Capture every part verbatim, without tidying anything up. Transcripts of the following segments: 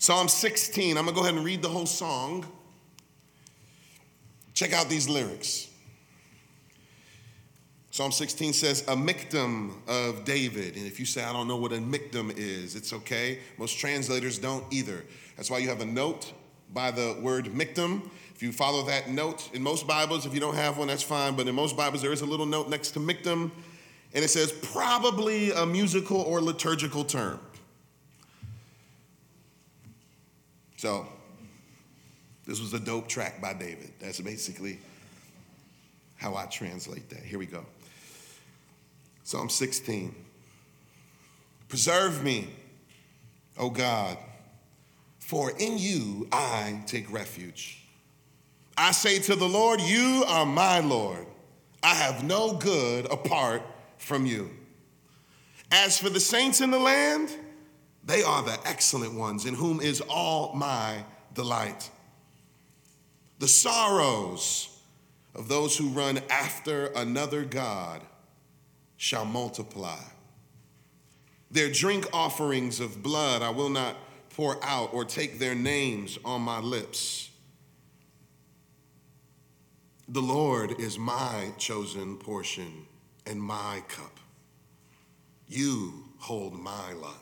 Psalm sixteen, I'm going to go ahead and read the whole song. Check out these lyrics. Psalm sixteen says, a miktam of David. And if you say, I don't know what a miktam is, it's okay. Most translators don't either. That's why you have a note by the word miktam. If you follow that note, in most Bibles, if you don't have one, that's fine. But in most Bibles, there is a little note next to miktam. And it says, probably a musical or liturgical term. So, this was a dope track by David. That's basically how I translate that. Here we go. Psalm sixteen. Preserve me, O God, for in you I take refuge. I say to the Lord, you are my Lord. I have no good apart from you. As for the saints in the land, they are the excellent ones, in whom is all my delight. The sorrows of those who run after another God shall multiply. Their drink offerings of blood I will not pour out, or take their names on my lips. The Lord is my chosen portion and my cup. You hold my lot.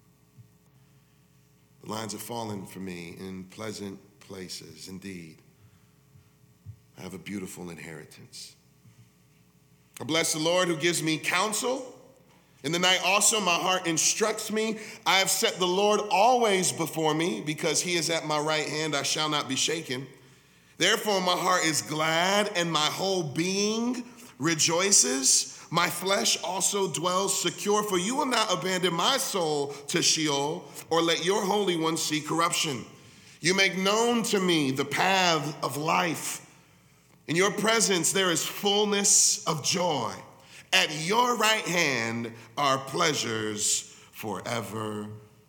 The lines have fallen for me in pleasant places. Indeed, I have a beautiful inheritance. I bless the Lord who gives me counsel. In the night also my heart instructs me. I have set the Lord always before me, because he is at my right hand, I shall not be shaken. Therefore my heart is glad and my whole being rejoices. My flesh also dwells secure, for you will not abandon my soul to Sheol, or let your Holy One see corruption. You make known to me the path of life. In your presence there is fullness of joy. At your right hand are pleasures forevermore.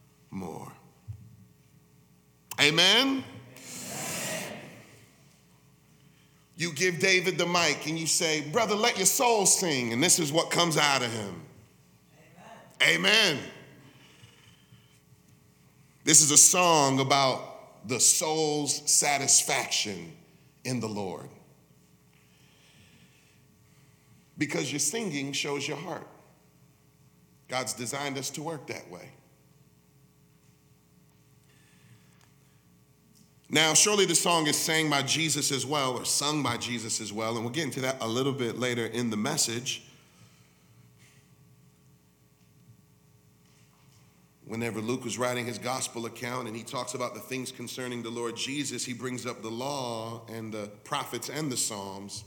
Amen? You give David the mic and you say, brother, let your soul sing. And this is what comes out of him. Amen. Amen. This is a song about the soul's satisfaction in the Lord. Because your singing shows your heart. God's designed us to work that way. Now, surely the song is sang by Jesus as well, or sung by Jesus as well, and we'll get into that a little bit later in the message. Whenever Luke was writing his gospel account and he talks about the things concerning the Lord Jesus, he brings up the law and the prophets and the Psalms.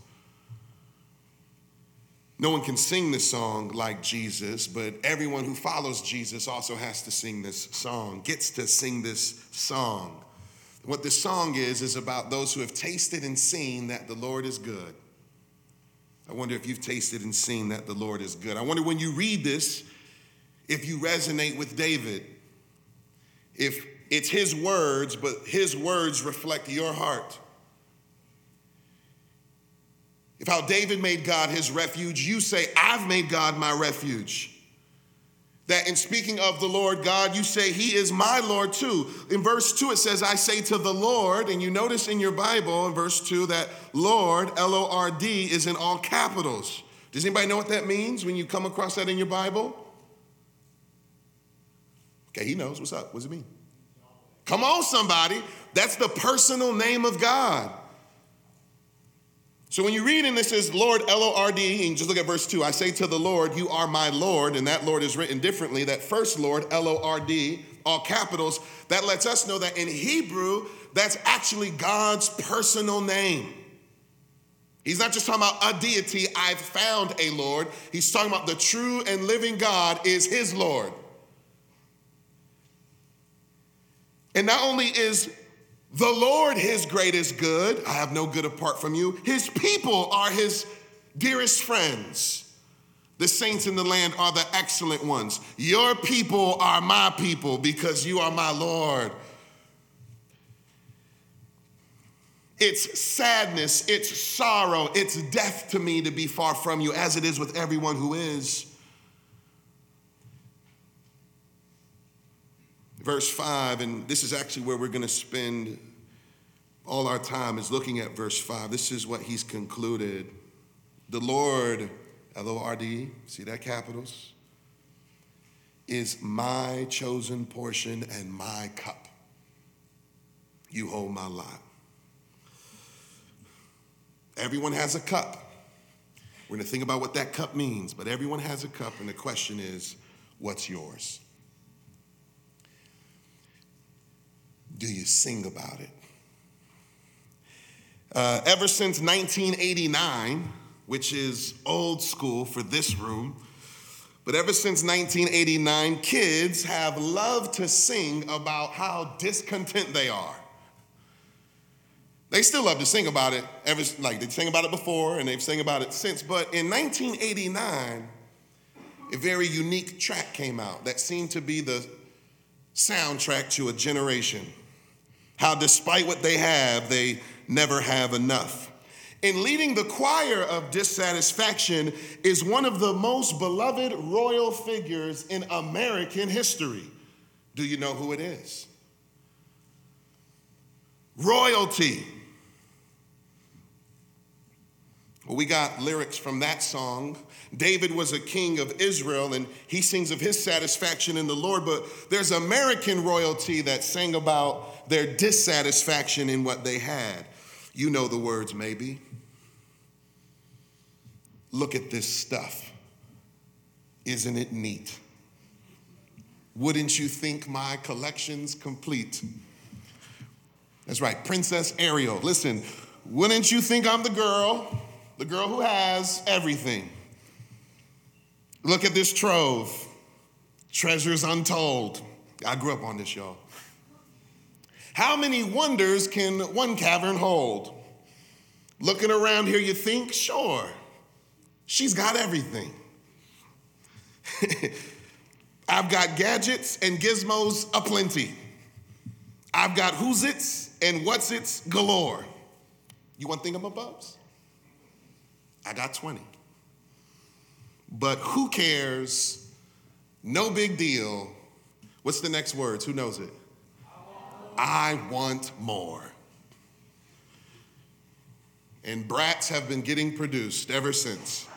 No one can sing this song like Jesus, but everyone who follows Jesus also has to sing this song, gets to sing this song. What this song is, is about those who have tasted and seen that the Lord is good. I wonder if you've tasted and seen that the Lord is good. I wonder when you read this, if you resonate with David. If it's his words, but his words reflect your heart. If how David made God his refuge, you say, I've made God my refuge. That in speaking of the Lord God, you say, he is my Lord too. In verse two, it says, I say to the Lord, and you notice in your Bible in verse two that Lord, L O R D, is in all capitals. Does anybody know what that means when you come across that in your Bible? Okay, he knows. What's up? What does it mean? Come on, somebody. That's the personal name of God. So when you read and this is Lord, L O R D, and just look at verse two, I say to the Lord, you are my Lord, and that Lord is written differently. That first Lord, L O R D, all capitals, that lets us know that in Hebrew, that's actually God's personal name. He's not just talking about a deity, I've found a Lord. He's talking about the true and living God is his Lord. And not only is the Lord his greatest good, I have no good apart from you, his people are his dearest friends. The saints in the land are the excellent ones. Your people are my people because you are my Lord. It's sadness, it's sorrow, it's death to me to be far from you, as it is with everyone who is. verse five, and this is actually where we're going to spend all our time, is looking at verse five. This is what he's concluded. The Lord, L O R D, see that capitals, is my chosen portion and my cup. You hold my lot. Everyone has a cup. We're going to think about what that cup means, but everyone has a cup, and the question is, what's yours? Do you sing about it? Uh, ever since nineteen eighty-nine, which is old school for this room, but ever since nineteen eighty-nine, kids have loved to sing about how discontent they are. They still love to sing about it, ever, like they sang about it before and they've sang about it since, but in nineteen eighty-nine, a very unique track came out that seemed to be the soundtrack to a generation. How despite what they have, they never have enough. And leading the choir of dissatisfaction is one of the most beloved royal figures in American history. Do you know who it is? Royalty. Well, we got lyrics from that song. David was a king of Israel, and he sings of his satisfaction in the Lord, but there's American royalty that sang about their dissatisfaction in what they had. You know the words, maybe. Look at this stuff. Isn't it neat? Wouldn't you think my collection's complete? That's right, Princess Ariel. Listen, wouldn't you think I'm the girl, the girl who has everything? Look at this trove, treasures untold. I grew up on this, y'all. How many wonders can one cavern hold? Looking around here, you think, sure, she's got everything. I've got gadgets and gizmos aplenty. I've got who's its and what's its galore. You want thingamabobs? I got twenty. But who cares? No big deal. What's the next words? Who knows it? I want more. And brats have been getting produced ever since.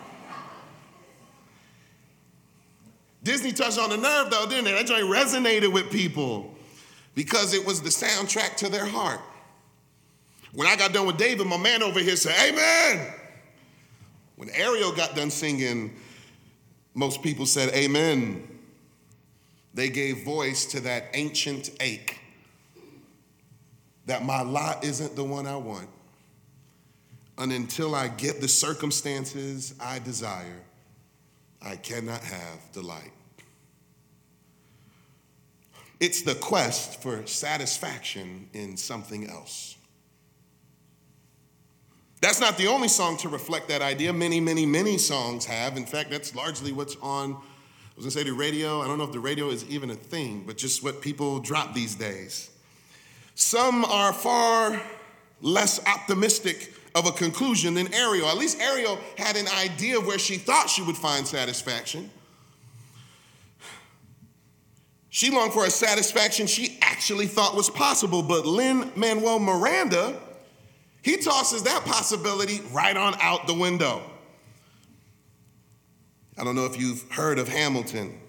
Disney touched on the nerve, though, didn't they? That joint resonated with people because it was the soundtrack to their heart. When I got done with David, my man over here said, amen. When Ariel got done singing, most people said, amen. They gave voice to that ancient ache that my lot isn't the one I want. And until I get the circumstances I desire, I cannot have delight. It's the quest for satisfaction in something else. That's not the only song to reflect that idea. Many, many, many songs have. In fact, that's largely what's on, I was gonna say the radio. I don't know if the radio is even a thing, but just what people drop these days. Some are far less optimistic of a conclusion than Ariel. At least Ariel had an idea of where she thought she would find satisfaction. She longed for a satisfaction she actually thought was possible, but Lin-Manuel Miranda, he tosses that possibility right on out the window. I don't know if you've heard of Hamilton,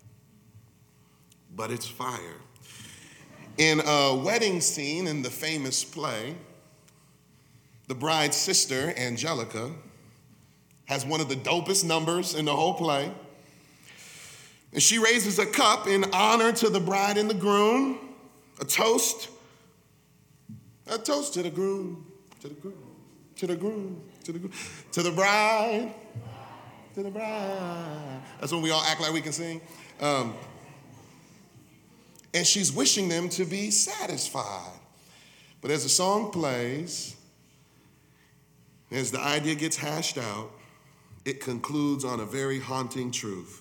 but it's fire. In a wedding scene in the famous play, the bride's sister, Angelica, has one of the dopest numbers in the whole play. And she raises a cup in honor to the bride and the groom, a toast, a toast to the groom, to the groom, to the groom, to the groom, to the bride, to the bride. That's when we all act like we can sing. Um, and she's wishing them to be satisfied. But as the song plays, as the idea gets hashed out, it concludes on a very haunting truth.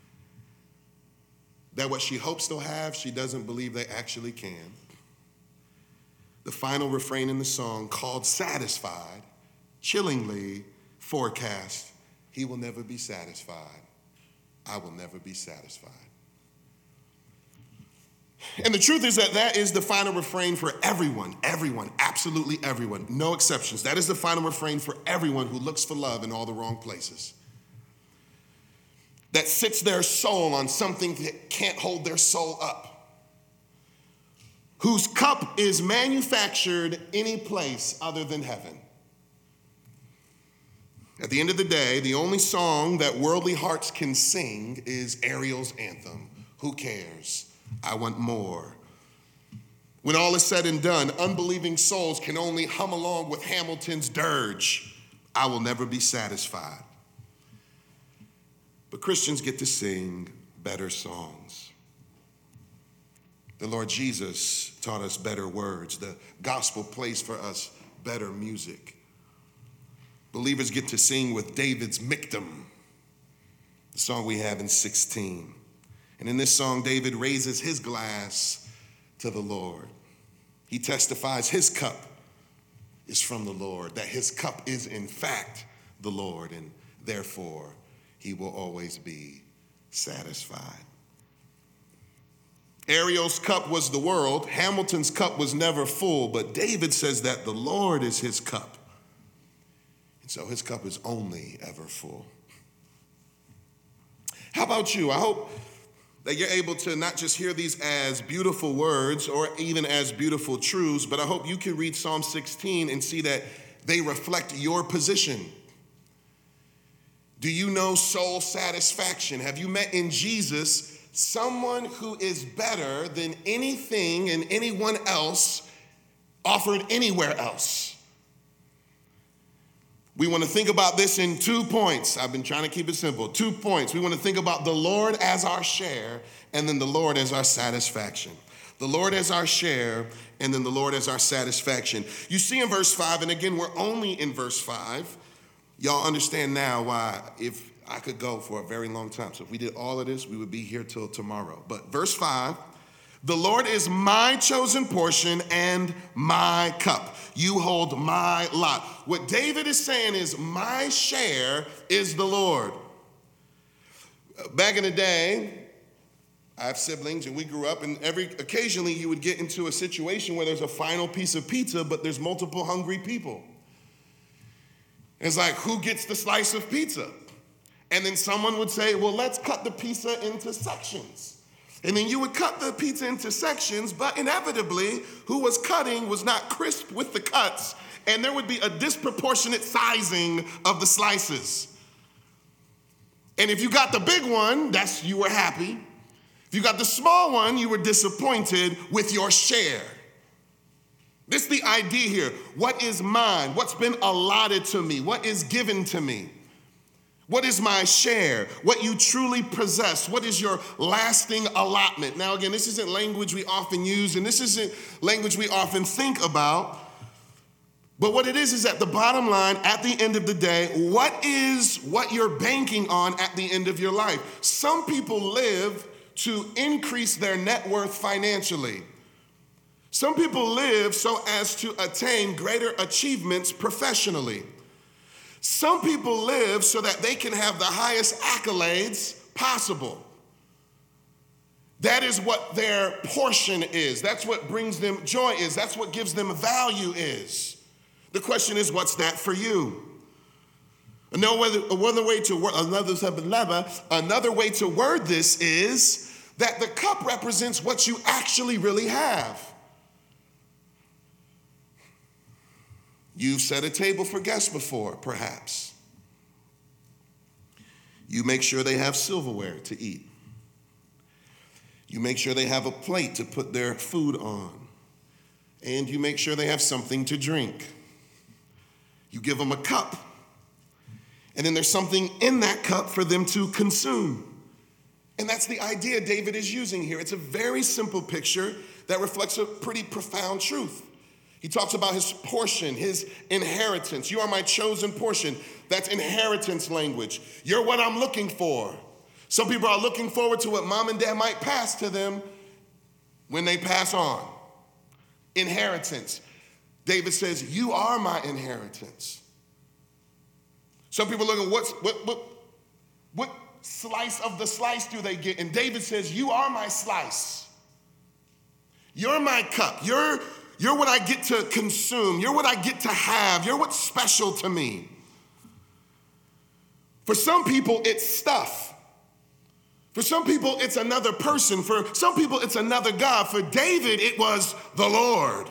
That what she hopes they'll have, she doesn't believe they actually can. The final refrain in the song, called Satisfied, chillingly forecast, he will never be satisfied. I will never be satisfied. And the truth is that that is the final refrain for everyone, everyone, absolutely everyone, no exceptions. That is the final refrain for everyone who looks for love in all the wrong places. That sits their soul on something that can't hold their soul up. Whose cup is manufactured any place other than heaven. At the end of the day, the only song that worldly hearts can sing is Ariel's anthem. Who cares? I want more. When all is said and done, unbelieving souls can only hum along with Hamilton's dirge. I will never be satisfied. But Christians get to sing better songs. The Lord Jesus taught us better words. The gospel plays for us better music. Believers get to sing with David's Miktam, the song we have in sixteen. And in this song, David raises his glass to the Lord. He testifies his cup is from the Lord, that his cup is in fact the Lord, and therefore he will always be satisfied. Ariel's cup was the world. Hamilton's cup was never full, but David says that the Lord is his cup. And so his cup is only ever full. How about you? I hope that you're able to not just hear these as beautiful words or even as beautiful truths, but I hope you can read Psalm sixteen and see that they reflect your position. Do you know soul satisfaction? Have you met in Jesus someone who is better than anything and anyone else offered anywhere else? We want to think about this in two points. I've been trying to keep it simple. Two points. We want to think about the Lord as our share and then the Lord as our satisfaction. The Lord as our share and then the Lord as our satisfaction. You see in verse five, and again, we're only in verse five. Y'all understand now why if I could go for a very long time. So if we did all of this, we would be here till tomorrow. But verse five, the Lord is my chosen portion and my cup. You hold my lot. What David is saying is my share is the Lord. Back in the day, I have siblings and we grew up, and every occasionally you would get into a situation where there's a final piece of pizza, but there's multiple hungry people. It's like, who gets the slice of pizza? And then someone would say, well, let's cut the pizza into sections. And then you would cut the pizza into sections, but inevitably, who was cutting was not crisp with the cuts, and there would be a disproportionate sizing of the slices. And if you got the big one, that's you were happy. If you got the small one, you were disappointed with your share. This is the idea here. What is mine? What's been allotted to me? What is given to me? What is my share? What you truly possess? What is your lasting allotment? Now, again, this isn't language we often use, and this isn't language we often think about. But what it is is at the bottom line, at the end of the day, what is what you're banking on at the end of your life? Some people live to increase their net worth financially. Some people live so as to attain greater achievements professionally. Some people live so that they can have the highest accolades possible. That is what their portion is. That's what brings them joy is. That's what gives them value is. The question is, what's that for you? Another, another way to word, another, another way to word this is that the cup represents what you actually really have. You've set a table for guests before, perhaps. You make sure they have silverware to eat. You make sure they have a plate to put their food on. And you make sure they have something to drink. You give them a cup. And then there's something in that cup for them to consume. And that's the idea David is using here. It's a very simple picture that reflects a pretty profound truth. He talks about his portion, his inheritance. You are my chosen portion. That's inheritance language. You're what I'm looking for. Some people are looking forward to what mom and dad might pass to them when they pass on. Inheritance. David says, you are my inheritance. Some people look at what's, what, what, what slice of the slice do they get? And David says, you are my slice. You're my cup. You're, you're what I get to consume. You're what I get to have. You're what's special to me. For some people, it's stuff. For some people, it's another person. For some people, it's another God. For David, it was the Lord.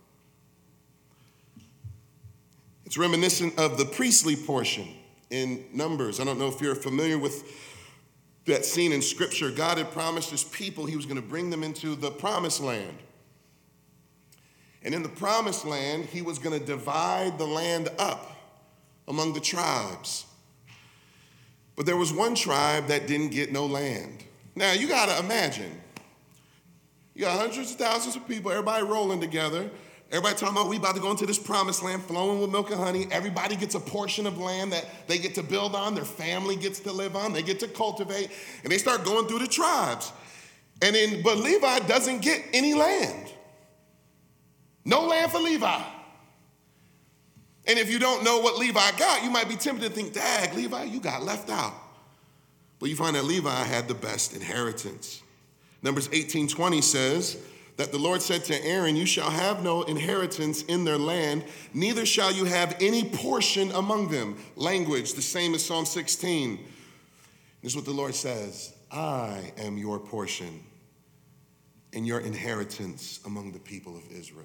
It's reminiscent of the priestly portion in Numbers. I don't know if you're familiar with that scene in Scripture. God had promised his people he was going to bring them into the promised land. And in the promised land, he was going to divide the land up among the tribes. But there was one tribe that didn't get no land. Now, you got to imagine. You got hundreds of thousands of people, everybody rolling together. Everybody talking about we about to go into this promised land flowing with milk and honey. Everybody gets a portion of land that they get to build on. Their family gets to live on. They get to cultivate. And they start going through the tribes. And then, but Levi doesn't get any land. No land for Levi. And if you don't know what Levi got, you might be tempted to think, dag, Levi, you got left out. But you find that Levi had the best inheritance. Numbers eighteen twenty says that the Lord said to Aaron, you shall have no inheritance in their land, neither shall you have any portion among them. Language, the same as Psalm sixteen. This is what the Lord says, I am your portion and your inheritance among the people of Israel.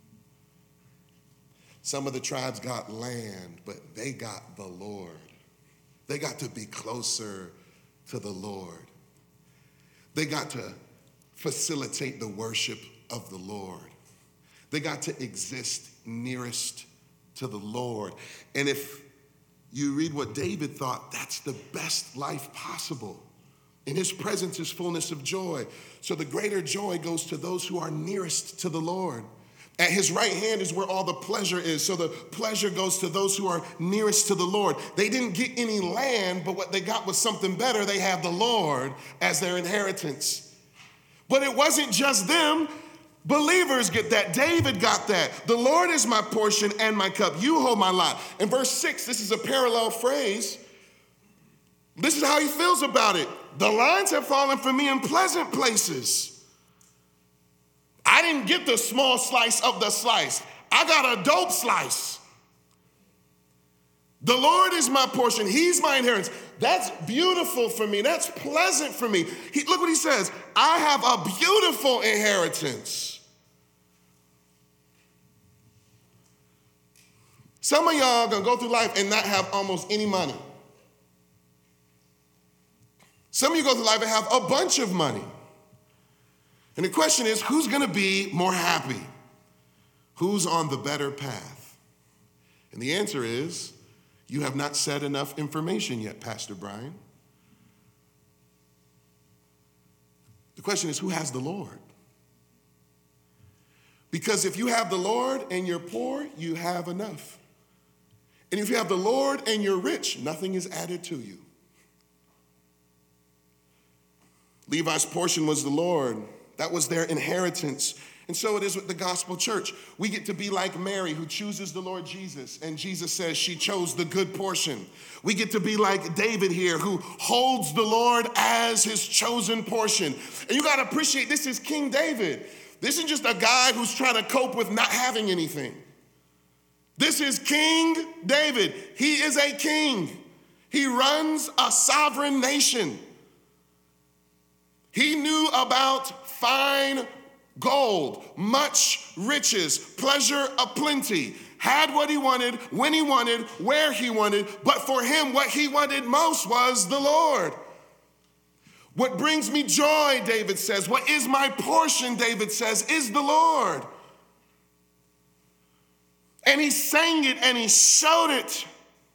Some of the tribes got land, but they got the Lord. They got to be closer to the Lord. They got to facilitate the worship of the Lord. They got to exist nearest to the Lord. And if you read what David thought, that's the best life possible. In his presence is fullness of joy. So the greater joy goes to those who are nearest to the Lord. At his right hand is where all the pleasure is. So the pleasure goes to those who are nearest to the Lord. They didn't get any land, but what they got was something better. They have the Lord as their inheritance. But it wasn't just them. Believers get that. David got that. The Lord is my portion and my cup. You hold my lot. In verse six, this is a parallel phrase. This is how he feels about it. The lines have fallen for me in pleasant places. I didn't get the small slice of the slice. I got a dope slice. The Lord is my portion. He's my inheritance. That's beautiful for me. That's pleasant for me. He, look what he says. I have a beautiful inheritance. Some of y'all are going to go through life and not have almost any money. Some of you go through life and have a bunch of money. And the question is, who's going to be more happy? Who's on the better path? And the answer is, you have not said enough information yet, Pastor Brian. The question is, who has the Lord? Because if you have the Lord and you're poor, you have enough. And if you have the Lord and you're rich, nothing is added to you. Levi's portion was the Lord. That was their inheritance. And so it is with the gospel church. We get to be like Mary, who chooses the Lord Jesus. And Jesus says she chose the good portion. We get to be like David here, who holds the Lord as his chosen portion. And you got to appreciate this is King David. This is just a guy who's trying to cope with not having anything. This is King David. He is a king. He runs a sovereign nation. He knew about fine gold, much riches, pleasure aplenty, had what he wanted, when he wanted, where he wanted, but for him, what he wanted most was the Lord. What brings me joy, David says, what is my portion, David says, is the Lord. And he sang it and he showed it.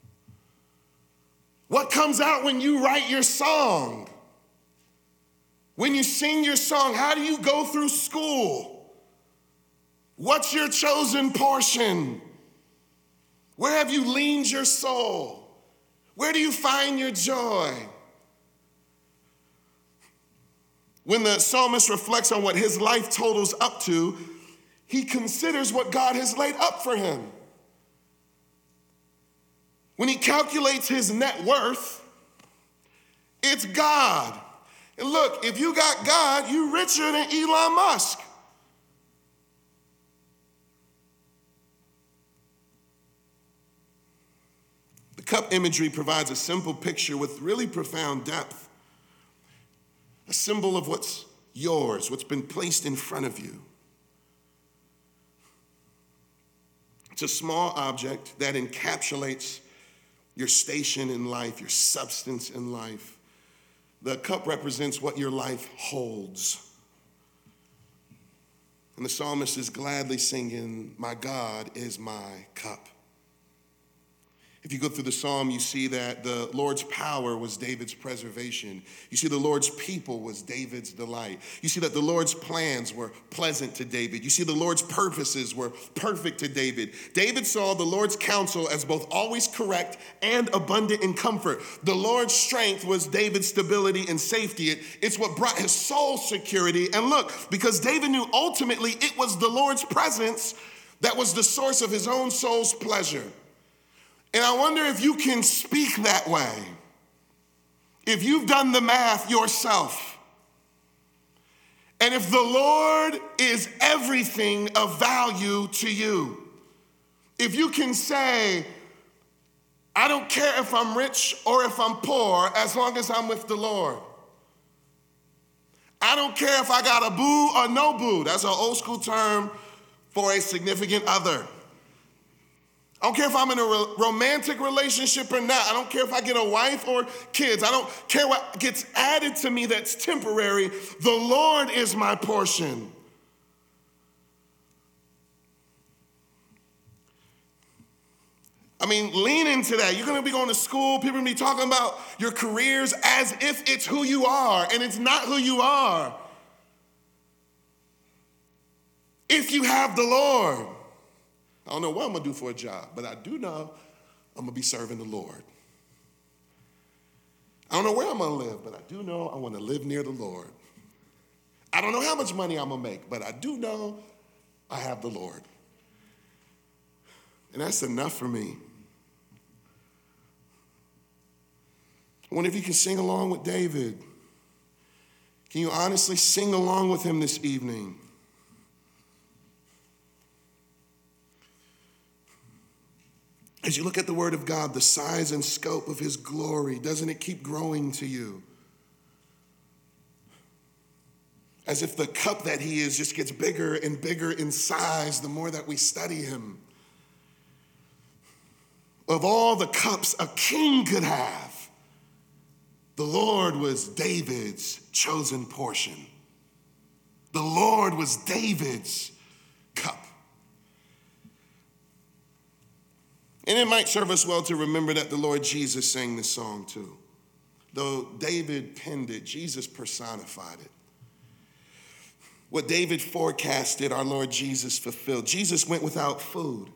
What comes out when you write your song? When you sing your song, how do you go through school? What's your chosen portion? Where have you leaned your soul? Where do you find your joy? When the psalmist reflects on what his life totals up to, he considers what God has laid up for him. When he calculates his net worth, it's God. And look, if you got God, you're richer than Elon Musk. cup imagery provides a simple picture with really profound depth, a symbol of what's yours, what's been placed in front of you. It's a small object that encapsulates your station in life, your substance in life. The cup represents what your life holds. And the psalmist is gladly singing, "My God is my cup." If you go through the psalm, you see that the Lord's power was David's preservation. You see the Lord's people was David's delight. You see that the Lord's plans were pleasant to David. You see the Lord's purposes were perfect to David. David saw the Lord's counsel as both always correct and abundant in comfort. The Lord's strength was David's stability and safety. It, it's what brought his soul security. And look, because David knew ultimately it was the Lord's presence that was the source of his own soul's pleasure. And I wonder if you can speak that way. If you've done the math yourself. And if the Lord is everything of value to you. If you can say, I don't care if I'm rich or if I'm poor, as long as I'm with the Lord. I don't care if I got a boo or no boo. That's an old school term for a significant other. I don't care if I'm in a ro- romantic relationship or not. I don't care if I get a wife or kids. I don't care what gets added to me that's temporary. The Lord is my portion. I mean, lean into that. You're going to be going to school. People are going to be talking about your careers as if it's who you are, and it's not who you are. If you have the Lord. I don't know what I'm going to do for a job, but I do know I'm going to be serving the Lord. I don't know where I'm going to live, but I do know I want to live near the Lord. I don't know how much money I'm going to make, but I do know I have the Lord. And that's enough for me. I wonder if you can sing along with David. Can you honestly sing along with him this evening? As you look at the word of God, the size and scope of his glory, doesn't it keep growing to you? As if the cup that he is just gets bigger and bigger in size the more that we study him. Of all the cups a king could have, the Lord was David's chosen portion. The Lord was David's cup. And it might serve us well to remember that the Lord Jesus sang this song too. Though David penned it, Jesus personified it. What David forecasted, our Lord Jesus fulfilled. Jesus went without food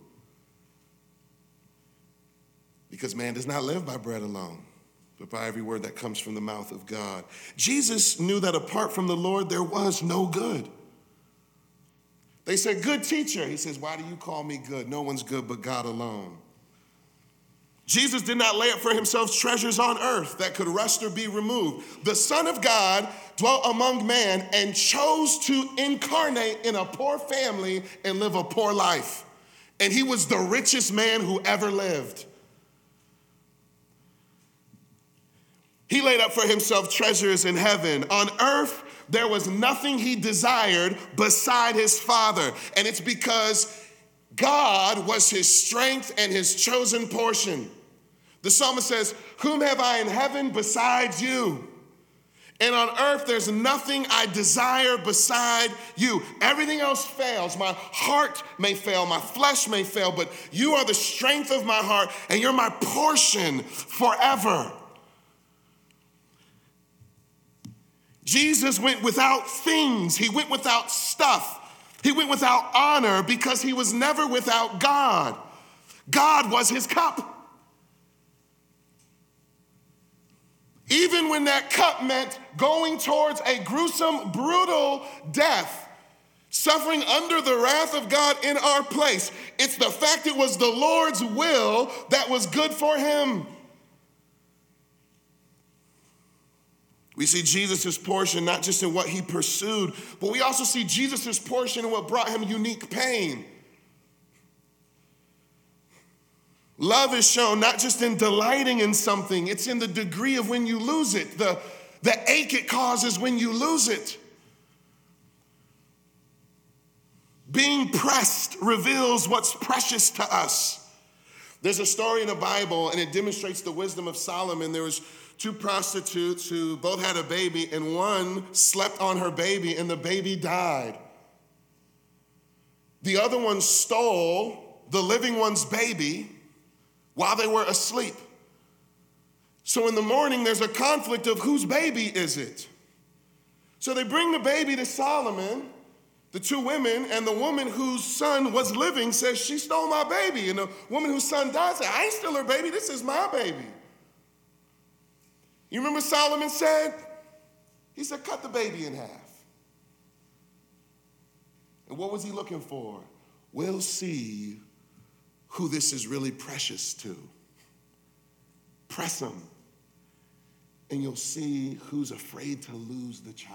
because man does not live by bread alone, but by every word that comes from the mouth of God. Jesus knew that apart from the Lord, there was no good. They said, "Good teacher." He says, "Why do you call me good? No one's good but God alone." Jesus did not lay up for himself treasures on earth that could rust or be removed. The Son of God dwelt among man and chose to incarnate in a poor family and live a poor life. And he was the richest man who ever lived. He laid up for himself treasures in heaven. On earth, there was nothing he desired beside his Father. And it's because God was his strength and his chosen portion. The psalmist says, "Whom have I in heaven besides you? And on earth, there's nothing I desire beside you." Everything else fails. My heart may fail, my flesh may fail, but you are the strength of my heart, and you're my portion forever. Jesus went without things. He went without stuff. He went without honor because he was never without God. God was his cup. Even when that cup meant going towards a gruesome, brutal death, suffering under the wrath of God in our place, it's the fact it was the Lord's will that was good for him. We see Jesus' portion not just in what he pursued, but we also see Jesus' portion in what brought him unique pain. Love is shown not just in delighting in something, it's in the degree of when you lose it, the, the ache it causes when you lose it. Being pressed reveals what's precious to us. There's a story in the Bible, and it demonstrates the wisdom of Solomon. There was two prostitutes who both had a baby, and one slept on her baby, and the baby died. The other one stole the living one's baby while they were asleep. So in the morning, there's a conflict of whose baby is it? So they bring the baby to Solomon, the two women, and the woman whose son was living says, she stole my baby. And the woman whose son died said, I ain't steal her baby, this is my baby. You remember Solomon said? He said, cut the baby in half. And what was he looking for? We'll see who this is really precious to. Press them, and you'll see who's afraid to lose the child.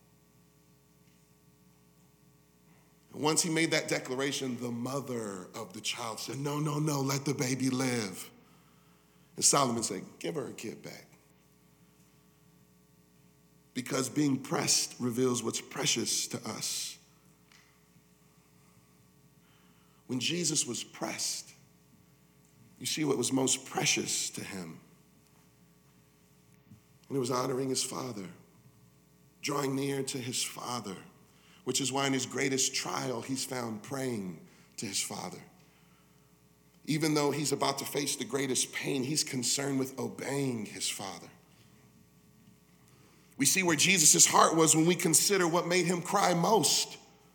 And once he made that declaration, the mother of the child said, no, no, no, let the baby live. And Solomon said, give her a kid back. Because being pressed reveals what's precious to us. When Jesus was pressed, you see what was most precious to him. And it was honoring his Father, drawing near to his Father, which is why in his greatest trial, he's found praying to his Father. Even though he's about to face the greatest pain, he's concerned with obeying his Father. We see where Jesus' heart was when we consider what made him cry most.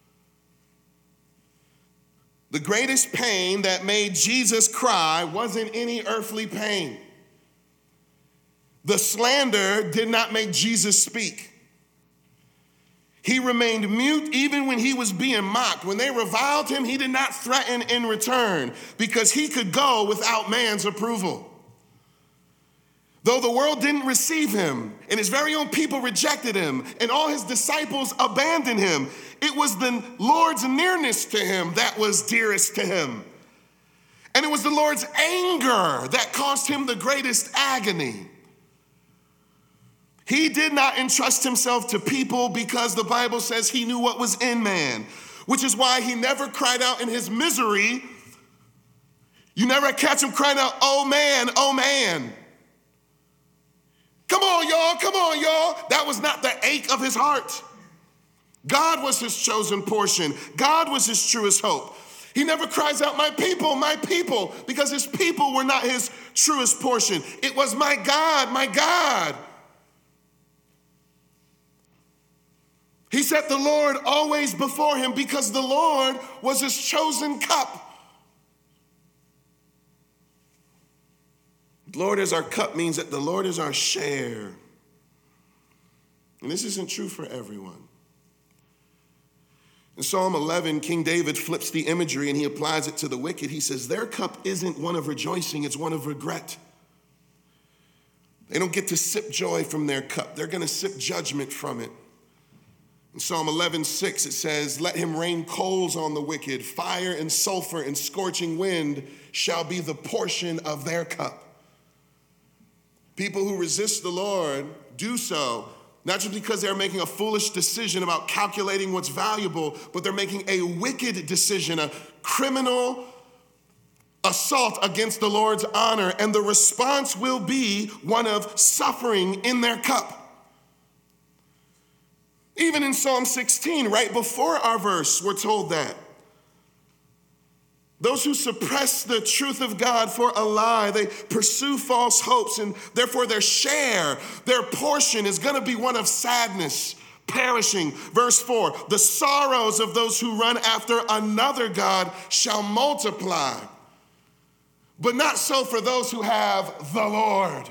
The greatest pain that made Jesus cry wasn't any earthly pain. The slander did not make Jesus speak. He remained mute even when he was being mocked. When they reviled him, he did not threaten in return because he could go without man's approval. Though the world didn't receive him, and his very own people rejected him, and all his disciples abandoned him, it was the Lord's nearness to him that was dearest to him. And it was the Lord's anger that caused him the greatest agony. He did not entrust himself to people because the Bible says he knew what was in man, which is why he never cried out in his misery. You never catch him crying out, oh man, oh man. Come on, y'all, come on, y'all. That was not the ache of his heart. God was his chosen portion. God was his truest hope. He never cries out, my people, my people, because his people were not his truest portion. It was my God, my God. He set the Lord always before him because the Lord was his chosen cup. Lord is our cup means that the Lord is our share. And this isn't true for everyone. In Psalm eleven, King David flips the imagery and he applies it to the wicked. He says, their cup isn't one of rejoicing, it's one of regret. They don't get to sip joy from their cup. They're going to sip judgment from it. In Psalm eleven, six, it says, let him rain coals on the wicked. Fire and sulfur and scorching wind shall be the portion of their cup. People who resist the Lord do so, not just because they're making a foolish decision about calculating what's valuable, but they're making a wicked decision, a criminal assault against the Lord's honor, and the response will be one of suffering in their cup. Even in Psalm sixteen, right before our verse, we're told that. Those who suppress the truth of God for a lie, they pursue false hopes, and therefore their share, their portion is going to be one of sadness, perishing. Verse four, the sorrows of those who run after another God shall multiply, but not so for those who have the Lord.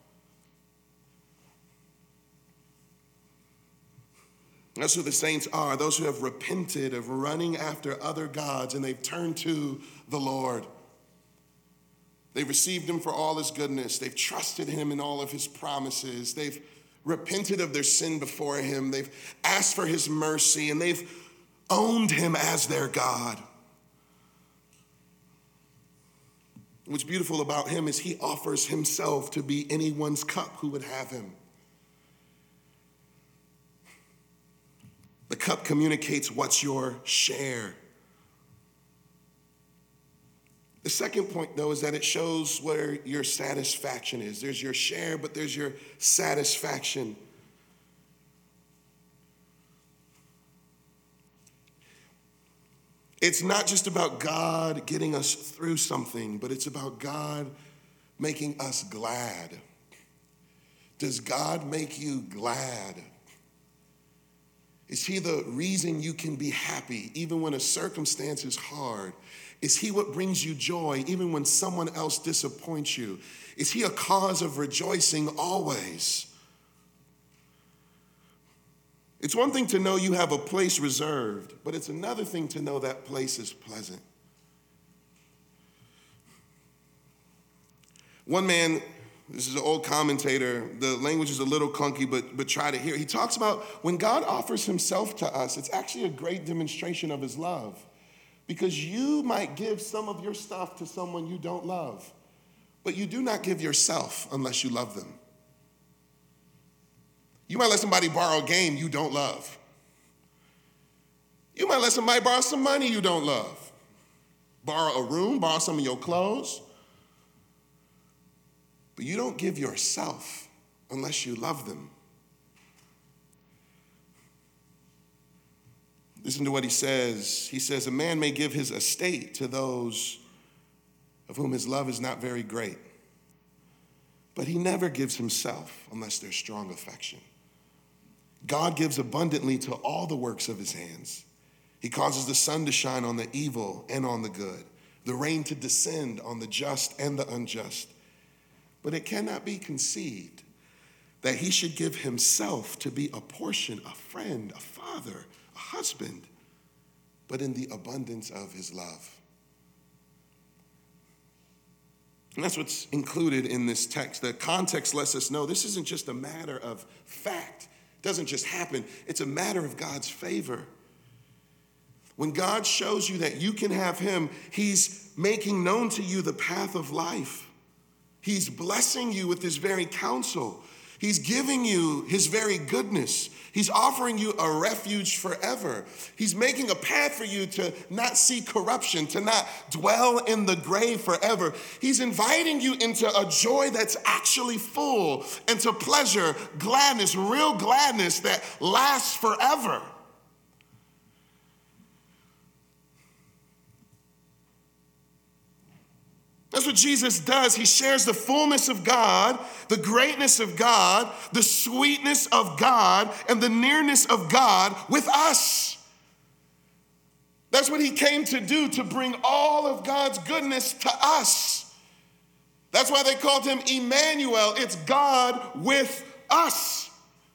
That's who the saints are, those who have repented of running after other gods and they've turned to the Lord. They've received him for all his goodness. They've trusted him in all of his promises. They've repented of their sin before him. They've asked for his mercy and they've owned him as their God. What's beautiful about him is he offers himself to be anyone's cup who would have him. The cup communicates what's your share. The second point, though, is that it shows where your satisfaction is. There's your share, but there's your satisfaction. It's not just about God getting us through something, but it's about God making us glad. Does God make you glad? Is he the reason you can be happy even when a circumstance is hard? Is he what brings you joy even when someone else disappoints you? Is he a cause of rejoicing always? It's one thing to know you have a place reserved, but it's another thing to know that place is pleasant. One man, this is an old commentator, the language is a little clunky, but, but try to hear. He talks about when God offers himself to us, it's actually a great demonstration of his love. Because you might give some of your stuff to someone you don't love, but you do not give yourself unless you love them. You might let somebody borrow a game you don't love. You might let somebody borrow some money you don't love. Borrow a room, borrow some of your clothes. But you don't give yourself unless you love them. Listen to what he says. He says, a man may give his estate to those of whom his love is not very great, but he never gives himself unless there's strong affection. God gives abundantly to all the works of his hands. He causes the sun to shine on the evil and on the good, the rain to descend on the just and the unjust. But it cannot be conceived that he should give himself to be a portion, a friend, a father, a husband, but in the abundance of his love. And that's what's included in this text. The context lets us know this isn't just a matter of fact. It doesn't just happen. It's a matter of God's favor. When God shows you that you can have him, he's making known to you the path of life. He's blessing you with his very counsel. He's giving you his very goodness. He's offering you a refuge forever. He's making a path for you to not see corruption, to not dwell in the grave forever. He's inviting you into a joy that's actually full, and to pleasure, gladness, real gladness that lasts forever. That's what Jesus does. He shares the fullness of God, the greatness of God, the sweetness of God, and the nearness of God with us. That's what he came to do, to bring all of God's goodness to us. That's why they called him Emmanuel. It's God with us.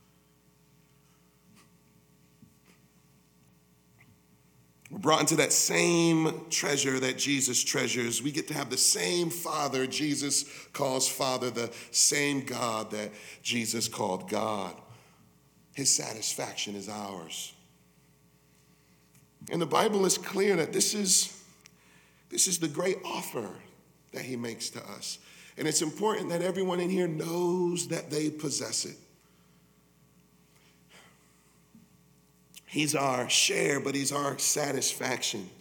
We're brought into that same treasure that Jesus treasures. We get to have the same Father Jesus calls Father, the same God that Jesus called God. His satisfaction is ours. And the Bible is clear that this is, this is the great offer that he makes to us. And it's important that everyone in here knows that they possess it. He's our share, but he's our satisfaction.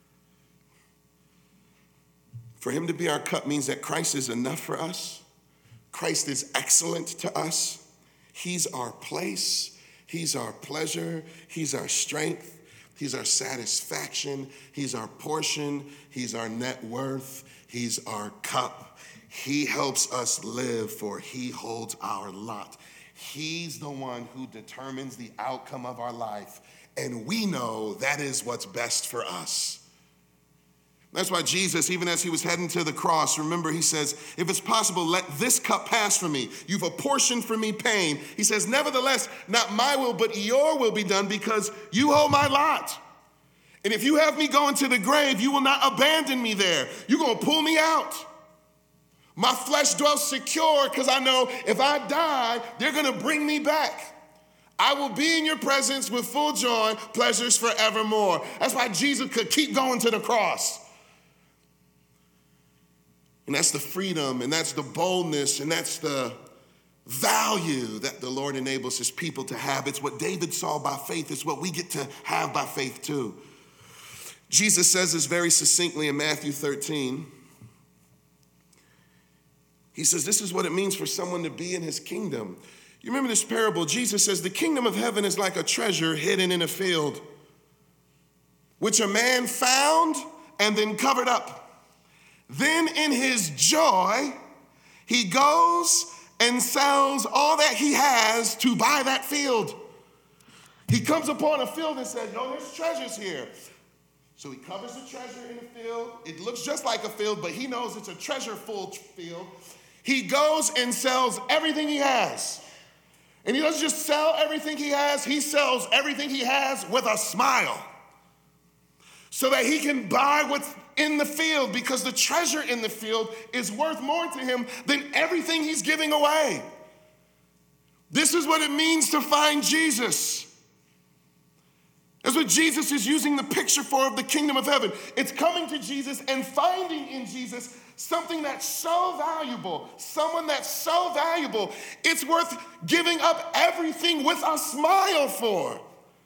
For him to be our cup means that Christ is enough for us. Christ is excellent to us. He's our place. He's our pleasure. He's our strength. He's our satisfaction. He's our portion. He's our net worth. He's our cup. He helps us live, for he holds our lot. He's the one who determines the outcome of our life, and we know that is what's best for us. That's why Jesus, even as he was heading to the cross, remember he says, if it's possible, let this cup pass from me. You've apportioned for me pain. He says, nevertheless, not my will, but your will be done, because you hold my lot. And if you have me going to the grave, you will not abandon me there. You're going to pull me out. My flesh dwells secure because I know if I die, they're going to bring me back. I will be in your presence with full joy, pleasures forevermore. That's why Jesus could keep going to the cross. And that's the freedom, and that's the boldness, and that's the value that the Lord enables his people to have. It's what David saw by faith. It's what we get to have by faith too. Jesus says this very succinctly in Matthew thirteen. He says, this is what it means for someone to be in his kingdom. You remember this parable? Jesus says, the kingdom of heaven is like a treasure hidden in a field, which a man found and then covered up. Then in his joy, he goes and sells all that he has to buy that field. He comes upon a field and says, no, there's treasures here. So he covers the treasure in the field. It looks just like a field, but he knows it's a treasure-full field. He goes and sells everything he has. And he doesn't just sell everything he has, he sells everything he has with a smile, so that he can buy what's in the field, because the treasure in the field is worth more to him than everything he's giving away. This is what it means to find Jesus. That's what Jesus is using the picture for of the kingdom of heaven. It's coming to Jesus and finding in Jesus something that's so valuable, someone that's so valuable, it's worth giving up everything with a smile for.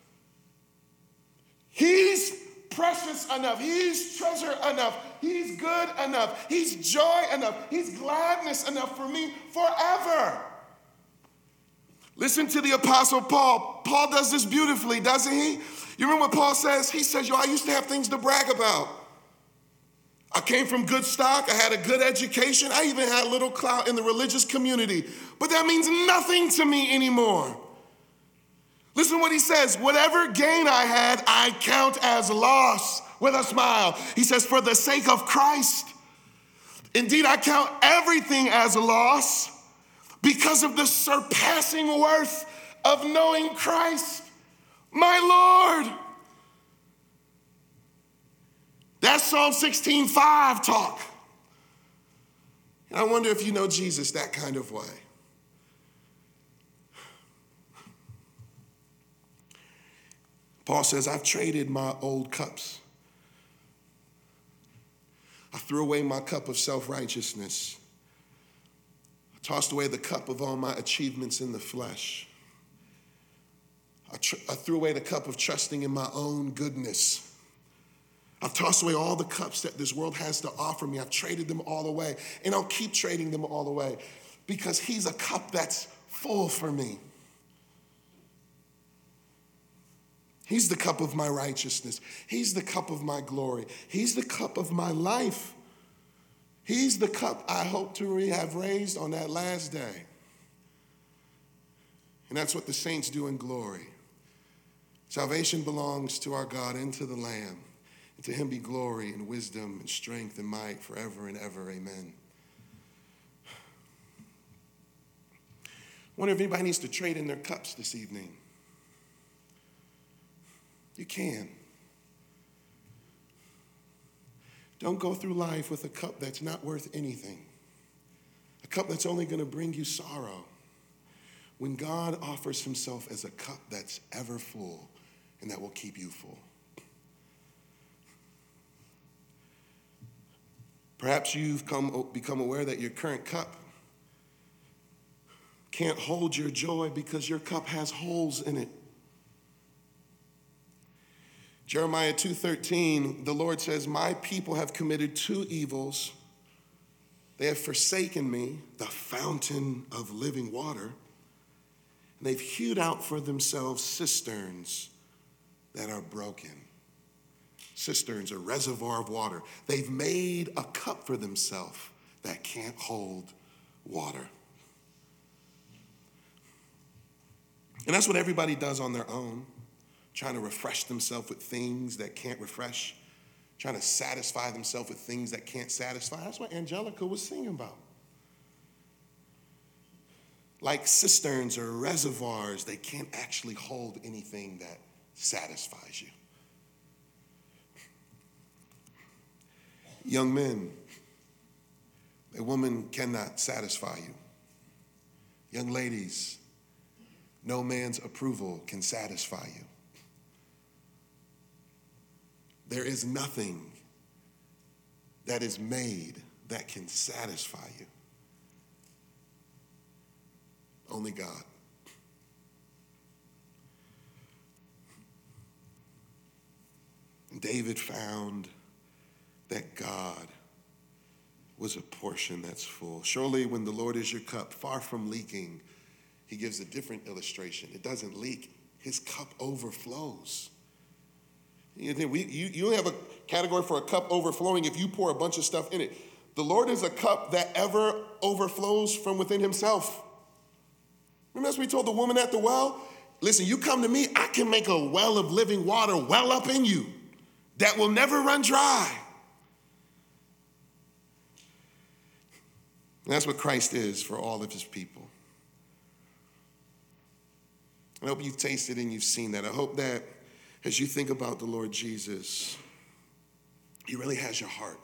He's precious enough, he's treasure enough, he's good enough, he's joy enough, he's gladness enough for me forever. Listen to the Apostle Paul. Paul does this beautifully, doesn't he? You remember what Paul says? He says, yo, I used to have things to brag about. I came from good stock, I had a good education, I even had a little clout in the religious community, but that means nothing to me anymore. Listen to what he says. Whatever gain I had, I count as loss, with a smile. He says, for the sake of Christ. Indeed, I count everything as a loss because of the surpassing worth of knowing Christ, my Lord. That's Psalm sixteen five talk. And I wonder if you know Jesus that kind of way. Paul says, I've traded my old cups. I threw away my cup of self-righteousness. I tossed away the cup of all my achievements in the flesh. I, tr- I threw away the cup of trusting in my own goodness. I've tossed away all the cups that this world has to offer me. I've traded them all away, and I'll keep trading them all away because he's a cup that's full for me. He's the cup of my righteousness. He's the cup of my glory. He's the cup of my life. He's the cup I hope to have raised on that last day. And that's what the saints do in glory. Salvation belongs to our God and to the Lamb. And to him be glory and wisdom and strength and might forever and ever. Amen. I wonder if anybody needs to trade in their cups this evening. You can. Don't go through life with a cup that's not worth anything. A cup that's only going to bring you sorrow. When God offers himself as a cup that's ever full and that will keep you full. Perhaps you've come, become aware that your current cup can't hold your joy because your cup has holes in it. Jeremiah two thirteen, the Lord says, my people have committed two evils. They have forsaken me, the fountain of living water, and they've hewed out for themselves cisterns that are broken. Cisterns, a reservoir of water. They've made a cup for themselves that can't hold water. And that's what everybody does on their own. Trying to refresh themselves with things that can't refresh, trying to satisfy themselves with things that can't satisfy. That's what Angelica was singing about. Like cisterns or reservoirs, they can't actually hold anything that satisfies you. Young men, a woman cannot satisfy you. Young ladies, no man's approval can satisfy you. There is nothing that is made that can satisfy you. Only God. David found that God was a portion that's full. Surely when the Lord is your cup, far from leaking, he gives a different illustration. It doesn't leak. His cup overflows. You, think we, you, you have a category for a cup overflowing if you pour a bunch of stuff in it. The Lord is a cup that ever overflows from within himself. Remember as we told the woman at the well? Listen, you come to me, I can make a well of living water well up in you that will never run dry. And that's what Christ is for all of his people. I hope you've tasted and you've seen that. I hope that as you think about the Lord Jesus, he really has your heart.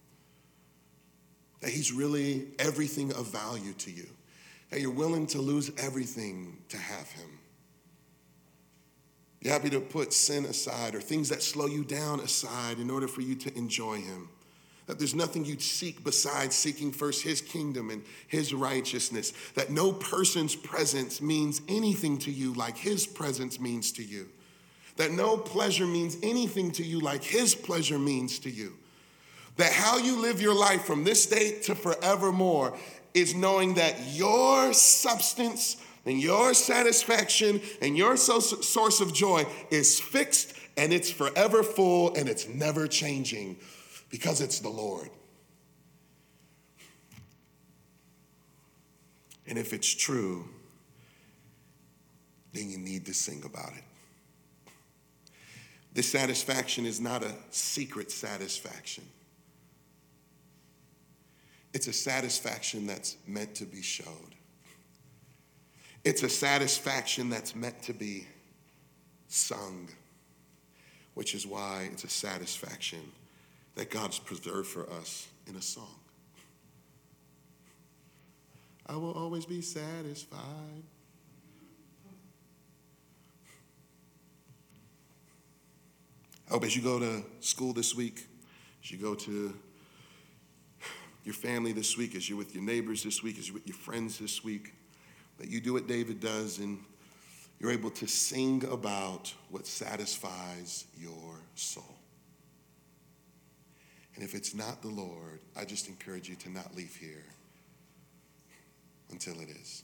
That he's really everything of value to you. That you're willing to lose everything to have him. You're happy to put sin aside or things that slow you down aside in order for you to enjoy him. That there's nothing you'd seek besides seeking first his kingdom and his righteousness. That no person's presence means anything to you like his presence means to you. That no pleasure means anything to you like his pleasure means to you. That how you live your life from this day to forevermore is knowing that your substance and your satisfaction and your source of joy is fixed and it's forever full and it's never changing because it's the Lord. And if it's true, then you need to sing about it. This satisfaction is not a secret satisfaction. It's a satisfaction that's meant to be showed. It's a satisfaction that's meant to be sung, which is why it's a satisfaction that God's preserved for us in a song. I will always be satisfied. I hope as you go to school this week, as you go to your family this week, as you're with your neighbors this week, as you're with your friends this week, that you do what David does and you're able to sing about what satisfies your soul. And if it's not the Lord, I just encourage you to not leave here until it is.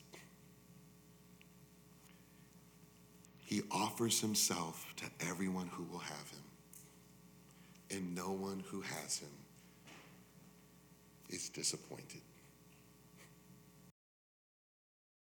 He offers himself to everyone who will have him. And no one who has him is disappointed.